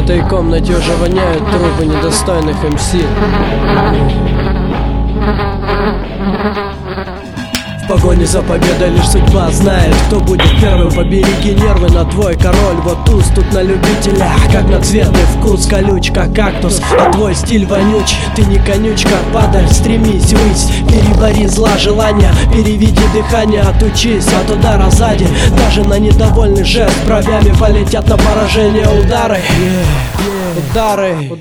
этой комнате уже воняют трупы недостойных МС. В погоне за победой лишь судьба знает, кто будет первым. Побереги нервы, на твой король. Вот туз тут на любителя, как на цвет и вкус. Колюч, как кактус, а твой стиль вонюч. Ты не конючка, падаль, стремись ввысь. Перебори зла желания, переведи дыхание. Отучись от удара сзади, даже на недовольный жест. Бровями полетят на поражение удары. Удары.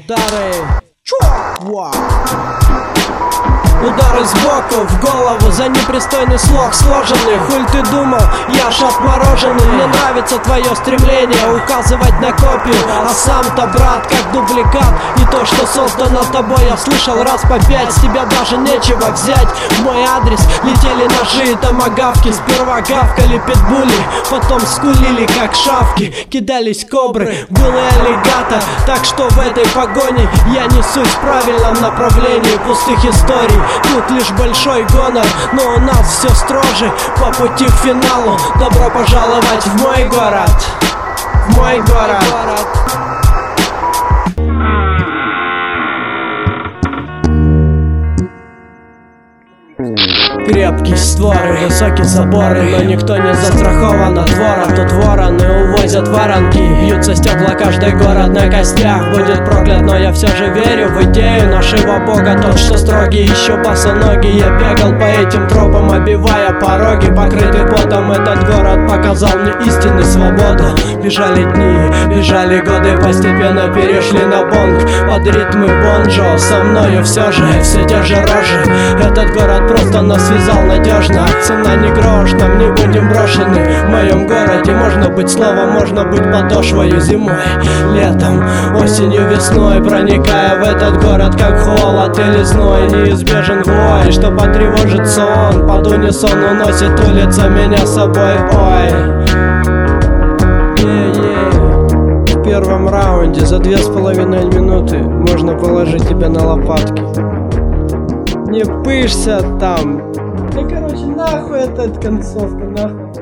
Удары сбоку, в голову за непристойный слог сложенный. Хуль ты думал, я ж отмороженный. Мне нравится твое стремление указывать на копию, а сам-то, брат, как дубликат. И то, что создано тобой, я слышал раз по 5. С тебя даже нечего взять. В мой адрес летели ножи и томагавки. Сперва гавкали питбули, потом скулили как шавки. Кидались кобры, был и аллигатор. Так что в этой погоне я несусь в правильном направлении. Пустых историй тут лишь большой гонор, но у нас все строже по пути к финалу. Добро пожаловать в мой город, в мой город. Крепкие створы, высокие заборы, но никто не застрахован от вора. Тут вороны увозят воронки, бьются стекла, каждый город на костях будет проклят. Но я все же верю в идею нашего бога, тот, что строгий, еще босоногий. Я бегал по этим тропам, обивая пороги, покрытый потом. Этот город показал мне истинную свободу. Бежали дни, бежали годы, постепенно перешли на бонг. Под ритмы бонжо, со мною все же все те же рожи. Этот город просто нас связал надежно, цена не грош, там не будем брошены. В моем городе можно быть словом, можно быть подошвою. Зимой, летом, осенью, весной, проникая в этот город как холод или зной. Неизбежен вой, что потревожит сон, под унисон уносит улица меня с собой. Ой, в первом раунде за 2,5 минуты можно положить тебя на лопатки. Не пышься там. Да короче, нахуй эта концовка, нахуй.